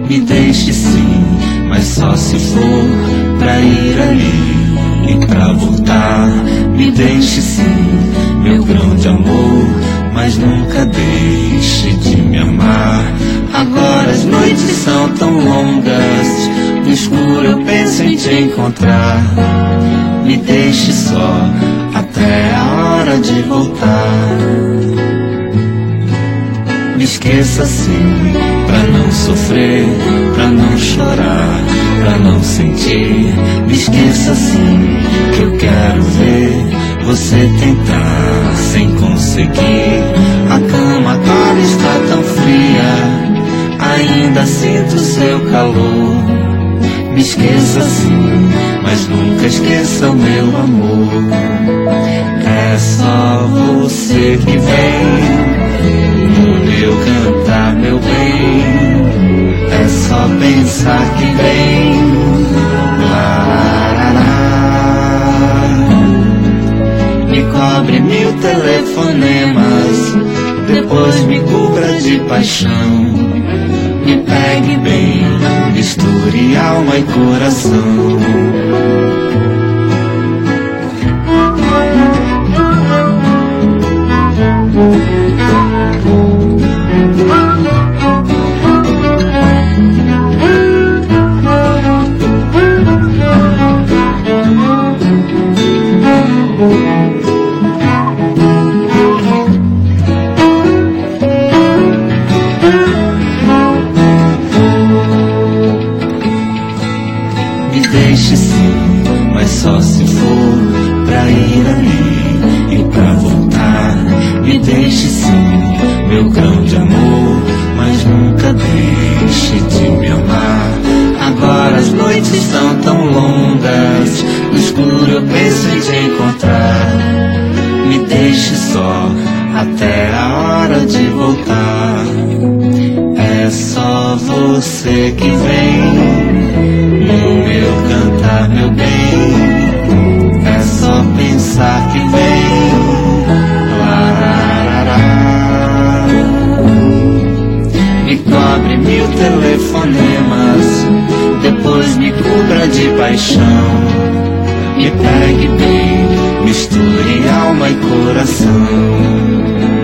Me deixe sim, mas só se for pra ir ali e pra voltar. Me deixe sim, meu grão de amor, mas nunca deixe de me amar. Agora as noites são tão longas, no escuro eu penso em te encontrar. Me deixe só até a hora de voltar. Me esqueça assim, pra não sofrer, pra não chorar, pra não sentir. Me esqueça assim, que eu quero ver você tentar sem conseguir. A cama agora está tão fria, ainda sinto seu calor. Me esqueça sim, mas nunca esqueça o meu amor. É só você que vem no meu cantar, meu bem. É só pensar que vem. Me cobre 1000 telefonemas, depois me cubra de paixão. Me pegue bem, misture alma e coração. Deixe sim, mas só se for pra ir ali e pra voltar. Me deixe sim, meu grão de amor, mas nunca deixe de me amar. Agora as noites são tão longas, no escuro eu penso em te encontrar. Me deixe só até a hora de voltar. É só você que vem no meu cantar, meu bem. É só pensar que vem. Me cobre 1000 telefonemas, depois me cubra de paixão. Me pegue bem, misture alma e coração.